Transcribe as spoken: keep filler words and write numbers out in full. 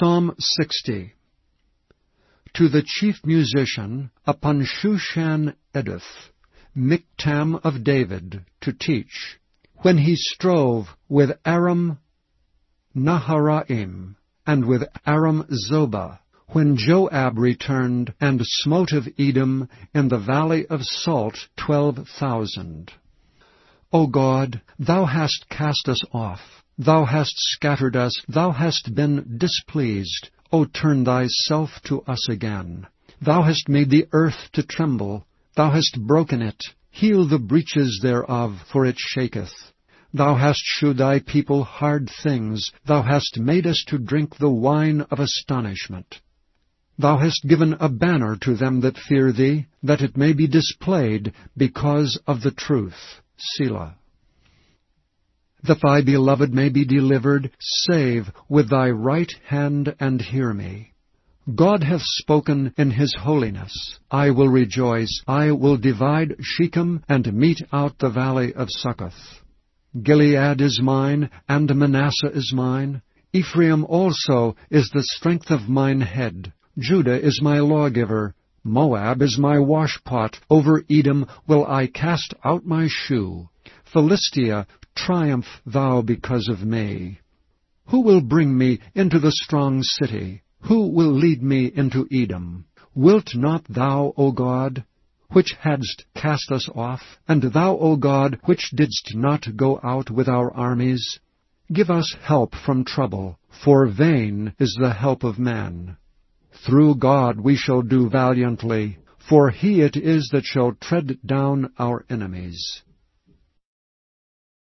Psalm sixty. To the chief musician, upon Shushan Eduth, Miktam of David, to teach, when he strove with Aram Naharaim, and with Aram Zobah, when Joab returned, and smote of Edom in the valley of Salt twelve thousand. O God, thou hast cast us off, thou hast scattered us, thou hast been displeased. O turn thyself to us again. Thou hast made the earth to tremble, thou hast broken it. Heal the breaches thereof, for it shaketh. Thou hast shewed thy people hard things, thou hast made us to drink the wine of astonishment. Thou hast given a banner to them that fear thee, that it may be displayed because of the truth. Selah. That thy beloved may be delivered, save with thy right hand and hear me. God hath spoken in his holiness. I will rejoice, I will divide Shechem, and mete out the valley of Succoth. Gilead is mine, and Manasseh is mine. Ephraim also is the strength of mine head. Judah is my lawgiver. Moab is my washpot. Over Edom will I cast out my shoe. Philistia, triumph thou because of me. Who will bring me into the strong city? Who will lead me into Edom? Wilt not thou, O God, which hadst cast us off, and thou, O God, which didst not go out with our armies? Give us help from trouble, for vain is the help of man. Through God we shall do valiantly, for he it is that shall tread down our enemies.